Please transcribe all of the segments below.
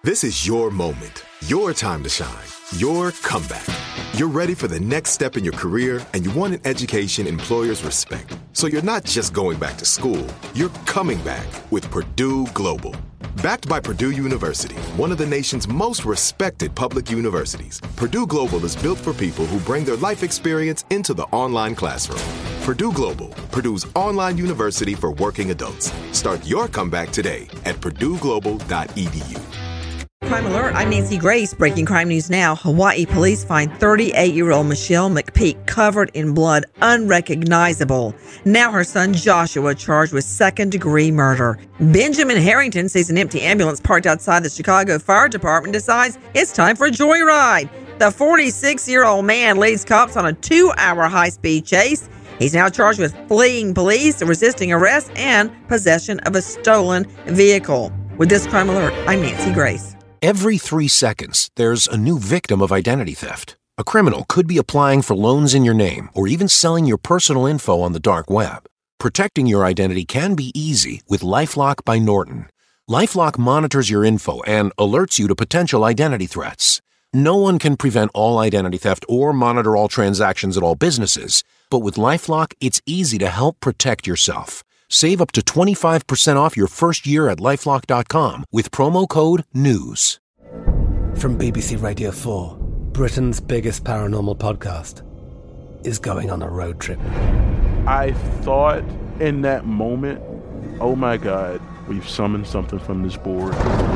This is your moment, your time to shine, your comeback. You're ready for the next step in your career, and you want an education employers respect. So you're not just going back to school, you're coming back with Purdue Global. Backed by Purdue University, one of the nation's most respected public universities, Purdue Global is built for people who bring their life experience into the online classroom. Purdue Global, Purdue's online university for working adults. Start your comeback today at purdueglobal.edu. Crime Alert, I'm Nancy Grace. Breaking crime news now. Hawaii police find 38-year-old Michelle McPeak covered in blood, unrecognizable. Now her son Joshua charged with second-degree murder. Benjamin Harrington sees an empty ambulance parked outside the Chicago Fire Department, decides it's time for a joyride. The 46-year-old man leads cops on a 2-hour high-speed chase. He's now charged with fleeing police, resisting arrest, and possession of a stolen vehicle. With this Crime Alert, I'm Nancy Grace. Every 3 seconds, there's a new victim of identity theft. A criminal could be applying for loans in your name or even selling your personal info on the dark web. Protecting your identity can be easy with LifeLock by Norton. LifeLock monitors your info and alerts you to potential identity threats. No one can prevent all identity theft or monitor all transactions at all businesses, but with LifeLock, it's easy to help protect yourself. Save up to 25% off your first year at LifeLock.com with promo code NEWS. From BBC Radio 4, Britain's biggest paranormal podcast is going on a road trip. I thought in that moment, oh my God, we've summoned something from this board.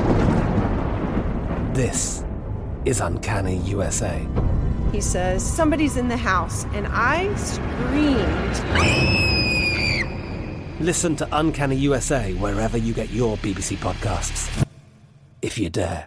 This is Uncanny USA. He says, somebody's in the house, and I screamed. Listen to Uncanny USA wherever you get your BBC podcasts, if you dare.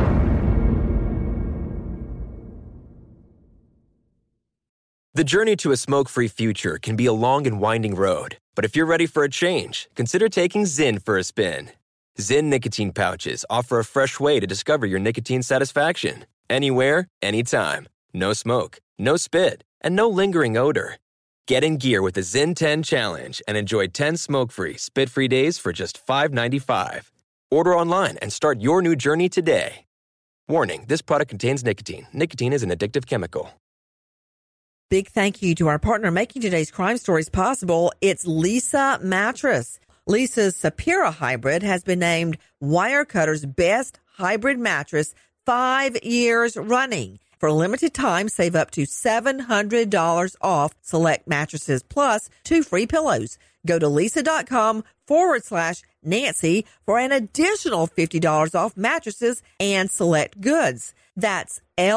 The journey to a smoke-free future can be a long and winding road, but if you're ready for a change, consider taking Zyn for a spin. Zyn nicotine pouches offer a fresh way to discover your nicotine satisfaction. Anywhere, anytime. No smoke, no spit, and no lingering odor. Get in gear with the Zyn 10 Challenge and enjoy 10 smoke-free, spit-free days for just $5.95. Order online and start your new journey today. Warning, this product contains nicotine. Nicotine is an addictive chemical. Big thank you to our partner making today's crime stories possible. It's Leesa Mattress. Leesa's Sapira Hybrid has been named Wirecutter's best hybrid mattress 5 years running. For a limited time, save up to $700 off select mattresses plus 2 free pillows. Go to Leesa.com/Nancy for an additional $50 off mattresses and select goods. That's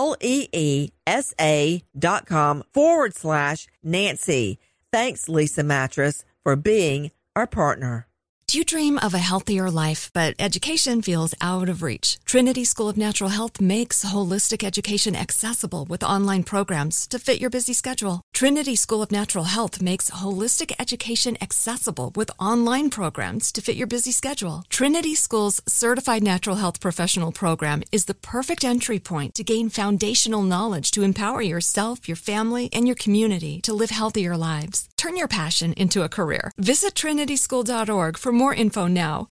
LEESA.com/Nancy. Thanks, Leesa Mattress, for being our partner. Do you dream of a healthier life, but education feels out of reach? Trinity School of Natural Health makes holistic education accessible with online programs to fit your busy schedule. Trinity School of Natural Health makes holistic education accessible with online programs to fit your busy schedule. Trinity School's Certified Natural Health Professional Program is the perfect entry point to gain foundational knowledge to empower yourself, your family, and your community to live healthier lives. Turn your passion into a career. Visit trinityschool.org for more info now.